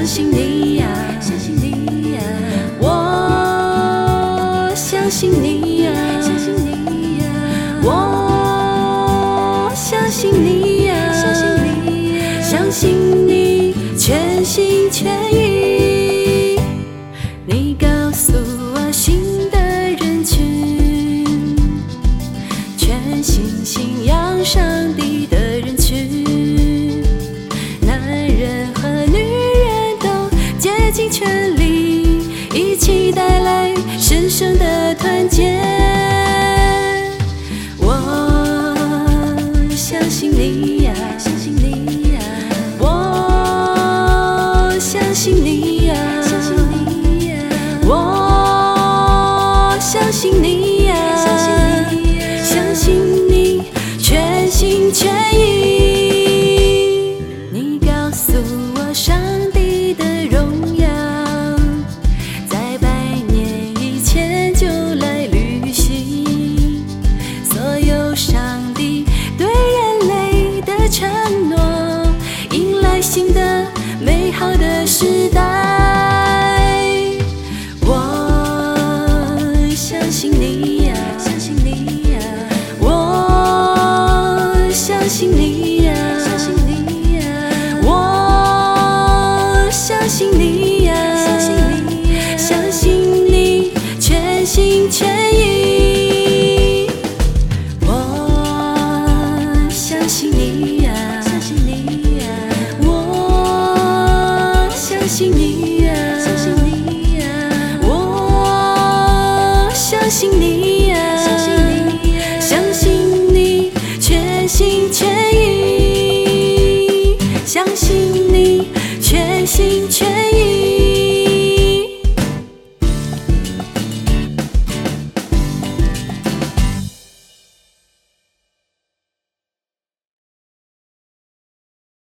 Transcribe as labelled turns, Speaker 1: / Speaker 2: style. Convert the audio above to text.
Speaker 1: 信你呀，相信你呀，我相信你呀，相信你呀，我相信你呀，相信你呀，相信你全心全意。你告诉我新的人群，全心信仰上帝的人群，男人和女人都竭尽全力，一起带来神圣的团结。我相信你呀，相信你呀，我相信你呀，相信你呀，我相信你呀，相信你呀，相信你全心全意。你告诉我上帝的荣耀在百年以前就来履行，所有上帝对人类的承诺，迎来新的美好的时代。我相信你呀，相信你呀，我相信你呀，相信你呀，我相信你呀，相信你呀，相信你全心全意。我相信你呀，相信你呀，我相信你呀，相信你呀，我相信你。